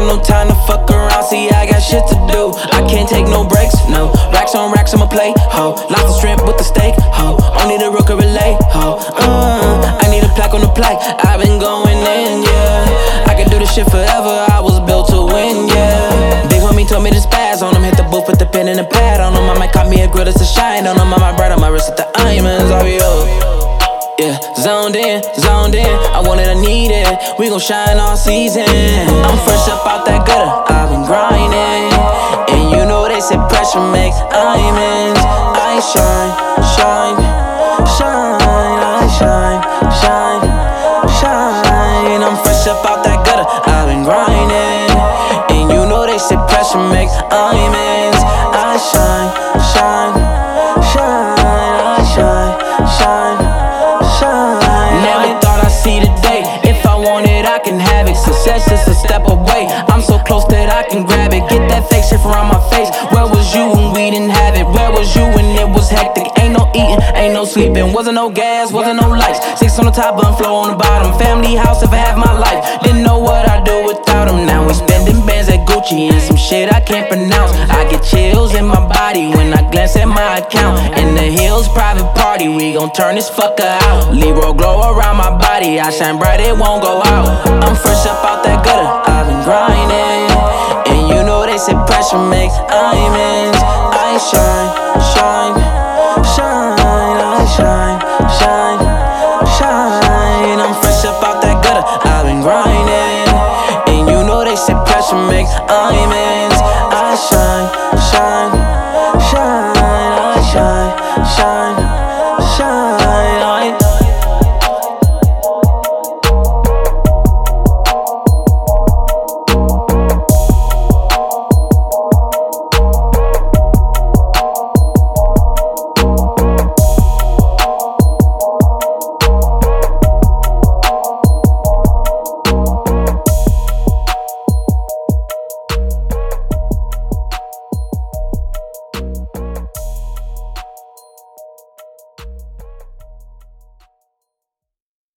no time to fuck around, see I got shit to do. I can't take no breaks, no. Racks on racks, I'ma play, ho. Lots of shrimp with the steak, ho. Only the rook can relate, ho. I need a plaque on the plaque, I've been going in, yeah. I can do this shit forever, I was built to win, yeah. Big homie told me to spaz on him, hit the booth, put the pen and the pad on him. I might cop me a grill that's a shine on him. I might bright on my wrist at the diamonds, I'll be up. Yeah, zoned in, I want it, I need it. We gon' shine all season. I'm fresh up out that gutter, I've been grinding. And you know they said pressure makes diamonds. I shine, shine, shine, I shine, shine, shine. I'm fresh up out that gutter, I've been grinding. And you know they said pressure makes diamonds. I shine, shine, shine, I shine, shine. Never thought I'd see the day. If I want it, I can have it. Success is a step away. I'm so close that I can grab it. Get that fake shit from around my face. Where was you when we didn't have it? Where was you when it was hectic? Ain't no eating, ain't no sleeping. Wasn't no gas, wasn't no lights. 6 on the top, bun flow on the bottom. Family house if I have my life. Didn't know what I'd do without them. Now we spending bands at Gucci and some shit I can't pronounce. I get chills in my body when I glance at my account. In the hills, private party, we gon' turn this fucker out. Leroy glow around my body, I shine bright, it won't go out. I'm fresh up out that gutter, I've been grinding. And you know they said pressure makes diamonds. I shine, shine, shine, I shine, shine, shine. I'm fresh up out that gutter, I've been grinding. And you know they said pressure makes diamonds. I shine, shine, shine, I shine, shine.